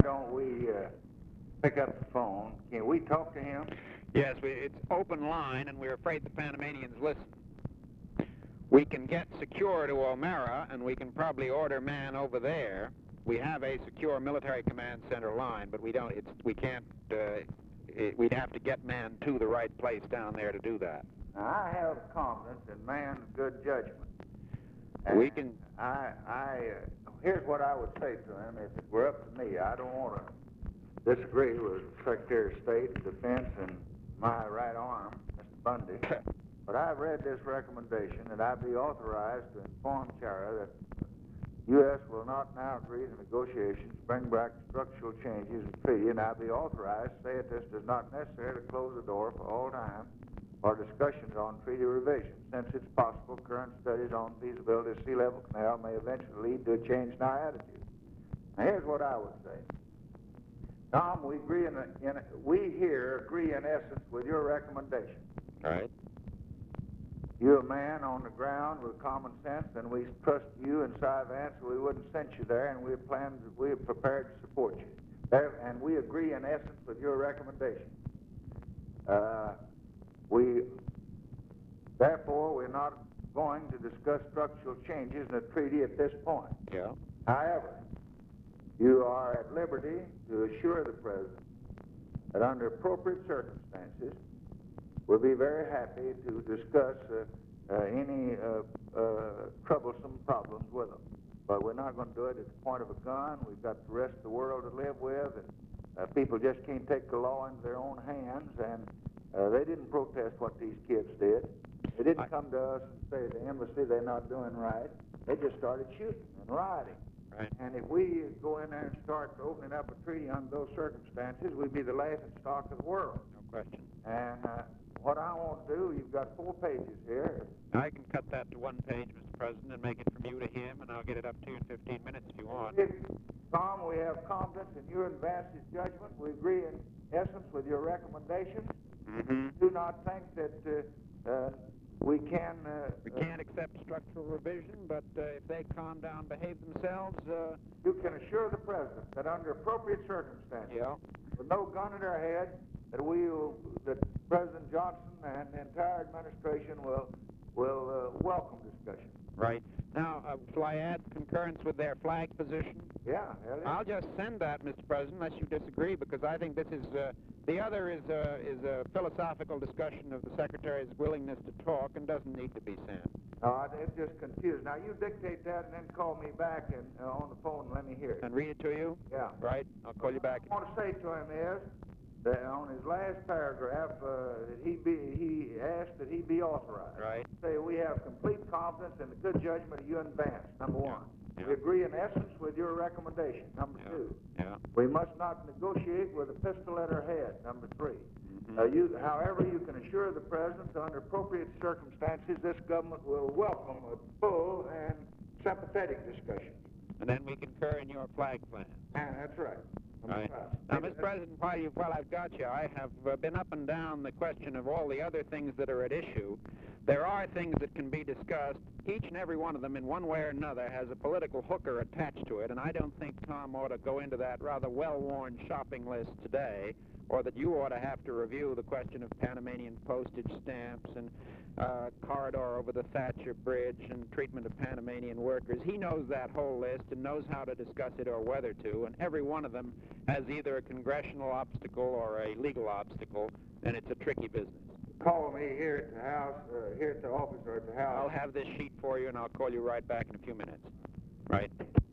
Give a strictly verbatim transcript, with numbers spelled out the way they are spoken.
don't we uh, pick up the phone? Can we talk to him? Yes, we, it's open line, and we're afraid the Panamanians listen. We can get secure to O'Mara, and we can probably order man over there. We have a secure military command center line, but we don't. It's we can't. Uh, it, we'd have to get man to the right place down there to do that. Now, I have confidence in man's good judgment. We can. I, I, uh, here's what I would say to him if it were up to me. I don't want to disagree with Secretary of State, Defense, and my right arm, Mister Bundy. But I've read this recommendation that I be authorized to inform Chara that the U S will not now agree to negotiations, bring back structural changes in the treaty, and I be authorized to say that this does not necessarily close the door for all time for discussions on treaty revision. Since it's possible, current studies on feasibility of sea level canal may eventually lead to a change in our attitude. Now, here's what I would say. Tom, we agree in, a, in a, we here agree in essence with your recommendation. Right. You're a man on the ground with common sense, and we trust you and Cy Vance, so we wouldn't send you there, and we plan, we're prepared to support you. There, and we agree in essence with your recommendation. Uh, we, therefore, we're not going to discuss structural changes in the treaty at this point. Yeah. However, you are at liberty to assure the President that under appropriate circumstances, we'll be very happy to discuss uh, uh, any uh, uh, troublesome problems with them. But we're not going to do it at the point of a gun. We've got the rest of the world to live with, and uh, people just can't take the law into their own hands, and uh, they didn't protest what these kids did. They didn't I... come to us and say at the embassy they're not doing right. They just started shooting and rioting. Right. And if we go in there and start opening up a treaty under those circumstances, we'd be the laughing stock of the world. No question. And uh, what I want to do, you've got four pages here. I can cut that to one page, Mister President, and make it from you to him, and I'll get it up to you in fifteen minutes if you want. If, Tom, we have confidence in your and Vance's judgment. We agree in essence with your recommendations. Mm-hmm. Do not think that uh, uh, we can... Uh, we can't accept structural revision, but uh, if they calm down, behave themselves... Uh, you can assure the President that under appropriate circumstances, yeah. with no gun in our head, that we will, that President Johnson and the entire administration will will uh, welcome discussion. Right. Now, uh, shall I add concurrence with their flag position? Yeah, hell yeah. I'll just send that, Mister President, unless you disagree, because I think this is, uh, the other is, uh, is a philosophical discussion of the Secretary's willingness to talk and doesn't need to be sent. No, it's just confused. Now, you dictate that and then call me back and uh, on the phone and let me hear it. And read it to you? Yeah. Right. I'll call you back. What I want to say to him is that on his last paragraph, uh, that he be he asked that he be authorized. Right. Say we have complete confidence in the good judgment of you and Vance, number one. Yeah. We agree in essence with your recommendation, number Yeah. two. Yeah. We must not negotiate with a pistol at our head, number three. Mm-hmm. Uh, you, however, you can assure the President that under appropriate circumstances, this government will welcome a full and sympathetic discussion. And then we concur in your flag plan. And that's right. Right. Now, Mister President, while, you, while I've got you, I have uh, been up and down the question of all the other things that are at issue. There are things that can be discussed. Each and every one of them, in one way or another, has a political hooker attached to it, and I don't think Tom ought to go into that rather well-worn shopping list today, or that you ought to have to review the question of Panamanian postage stamps and uh, corridor over the Thatcher Bridge and treatment of Panamanian workers. He knows that whole list and knows how to discuss it or whether to, and every one of them has either a congressional obstacle or a legal obstacle, and it's a tricky business. Call me here at the house, uh, here at the office or at the house. I'll have this sheet for you, and I'll call you right back in a few minutes. Right.